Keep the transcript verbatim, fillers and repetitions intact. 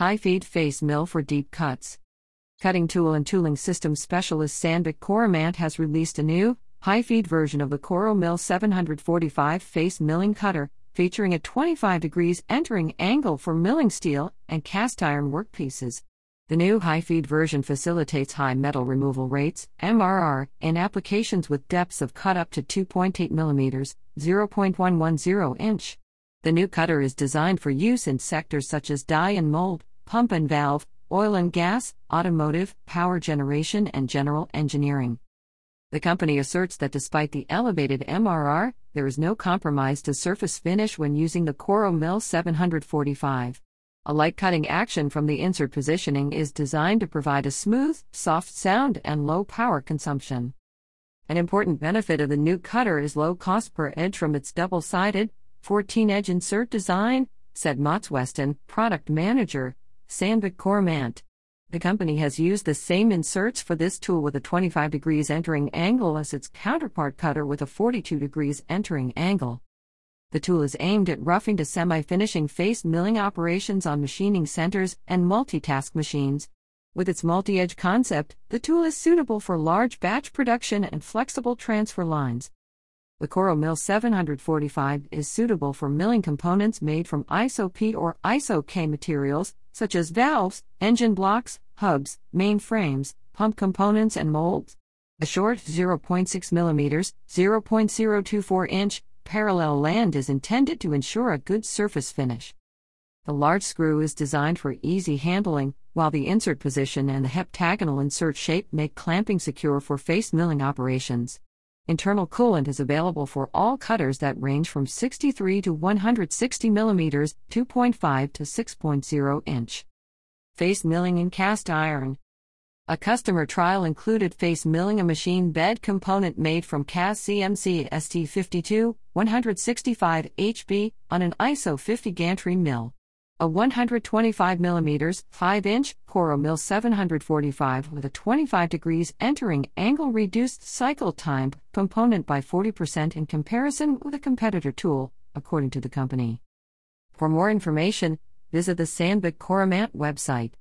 High-feed face mill for deep cuts. Cutting tool and tooling system specialist Sandvik Coromant has released a new, high-feed version of the CoroMill seven forty-five face milling cutter, featuring a twenty-five degrees entering angle for milling steel and cast iron workpieces. The new high-feed version facilitates high metal removal rates, M R R, in applications with depths of cut up to two point eight millimeters, zero point one one zero inch. The new cutter is designed for use in sectors such as die and mold, pump and valve, oil and gas, automotive, power generation, and general engineering. The company asserts that despite the elevated M R R, there is no compromise to surface finish when using the CoroMill seven forty-five. A light cutting action from the insert positioning is designed to provide a smooth, soft sound and low power consumption. An important benefit of the new cutter is low cost per edge from its double-sided, fourteen-edge insert design, said Mats Weston, product manager, Sandvik Coromant. The company has used the same inserts for this tool with a twenty-five degrees entering angle as its counterpart cutter with a forty-two degrees entering angle. The tool is aimed at roughing to semi-finishing face milling operations on machining centers and multitask machines. With its multi-edge concept, the tool is suitable for large batch production and flexible transfer lines. The CoroMill seven forty-five is suitable for milling components made from I S O P or I S O K materials, such as valves, engine blocks, hubs, main frames, pump components and molds. A short zero point six millimeters, zero point zero two four inch, parallel land is intended to ensure a good surface finish. The large screw is designed for easy handling, while the insert position and the heptagonal insert shape make clamping secure for face milling operations. Internal coolant is available for all cutters that range from sixty-three to one hundred sixty millimeters, two point five to six point zero inch. Face milling in cast iron. A customer trial included face milling a machine bed component made from C A S C M C S T fifty-two, one sixty-five H B, on an I S O fifty gantry mill. A one hundred twenty-five millimeters, five inch, CoroMill seven forty-five with a twenty-five degrees entering angle reduced cycle time component by forty percent in comparison with a competitor tool, according to the company. For more information, visit the Sandvik Coromant website.